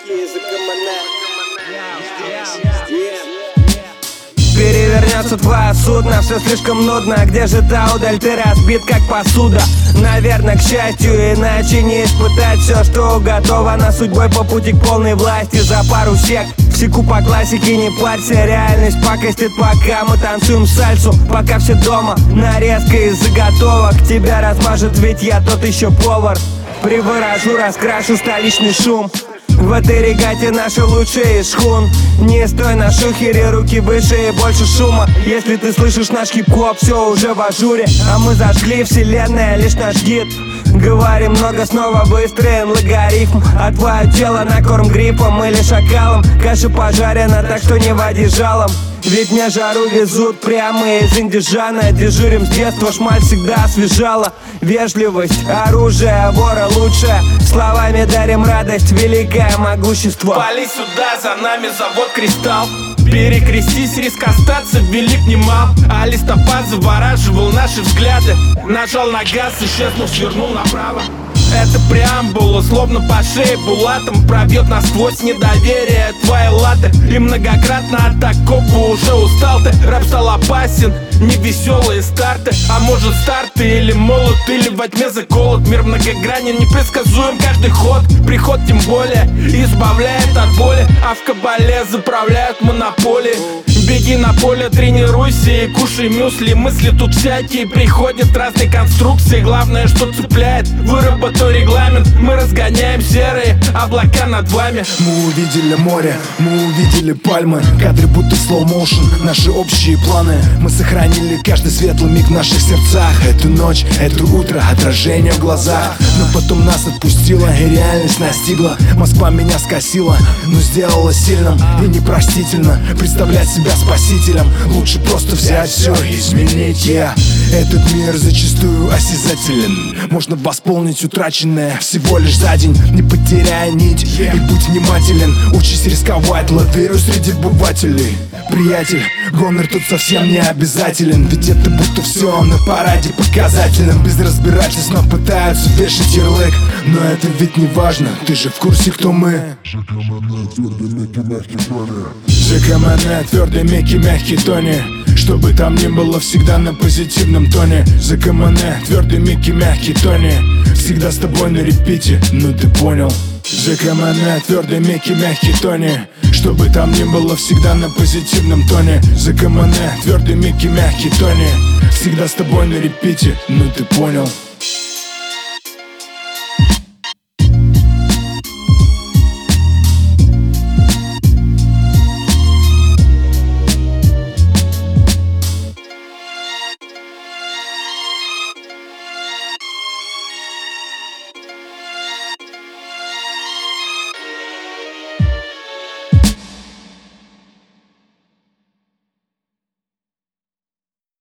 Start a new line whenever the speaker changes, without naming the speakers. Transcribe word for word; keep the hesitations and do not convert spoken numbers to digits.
Перевернется твое судно, все слишком нудно. Где же та удаль, ты разбит как посуда. Наверное, к счастью, иначе не испытать все, что уготовано судьбой по пути к полной власти. За пару сек всеку по классике, не парься. Реальность покостит, пока мы танцуем сальсу. Пока все дома, нарезка из заготовок. Тебя размажет, ведь я тот еще повар. Приворожу, раскрашу столичный шум. В этой регате наши лучшие из шхун. Не стой на шухере, руки выше и больше шума. Если ты слышишь наш хип-хоп, все уже в ажуре. А мы зажгли, вселенная лишь наш гид. Говорим много, снова выстроен логарифм. А твое тело на корм гриппом или шакалом. Каша пожарена, так что не води жалом. Ведь мне жару везут прямо из Индижана. Дежурим с детства, шмаль всегда освежала. Вежливость, оружие, вора лучшее. Словами дарим радость, великое могущество.
Пали сюда, за нами завод «Кристалл». Перекрестись, риск остаться велик немал. А листопад завораживал наши взгляды. Нажал на газ, исчезнув, свернул направо. Это преамбула, словно по шее булатом. Пробьет насквозь недоверие твоей латы. И многократно от такого уже устал ты. Рэп стал опасен, невеселые старты. А может старты или молот, или во тьме заколот. Мир многогранен, непредсказуем каждый ход. Приход тем более избавляет от боли. А в кабале заправляют монополии. Беги на поле, тренируйся и кушай мюсли. Мысли тут всякие, приходят разные конструкции. Главное, что цепляет, выработай регламент. Мы разгоняем серые облака над вами.
Мы увидели море, мы увидели пальмы. Кадры будто slow motion, наши общие планы. Мы сохранили каждый светлый миг в наших сердцах. Эту ночь, это утро, отражение в глазах. Но потом нас отпустила и реальность настигла. Москва меня скосила, но сделала сильным и непростительно. Представлять себя спасителем, лучше просто взять все и изменить. Я Этот мир зачастую осязателен. Можно восполнить утраченное всего лишь за день. Не потеряя нить и будь внимателен. Учись рисковать, лавируй среди обывателей. Приятель, гонор тут совсем не обязателен. Ведь это будто все на параде показательным. Без разбирательств нам пытаются вешать ярлык. Но это ведь не важно, ты же в курсе, кто мы. ЖКМН, твердый, мягкий, мягкий тони. Чтобы там ни было, всегда на позитивном тоне. ЖКМН, твердый, мягкий, мягкий тони. Всегда с тобой на репите, ну ты понял. ЖКМН, твердый, мягкий, мягкий тони. Чтобы там ни было, всегда на позитивном тоне. ЖКМН, твердый, мягкий, мягкий тони. Всегда с тобой на репите, ну ты понял.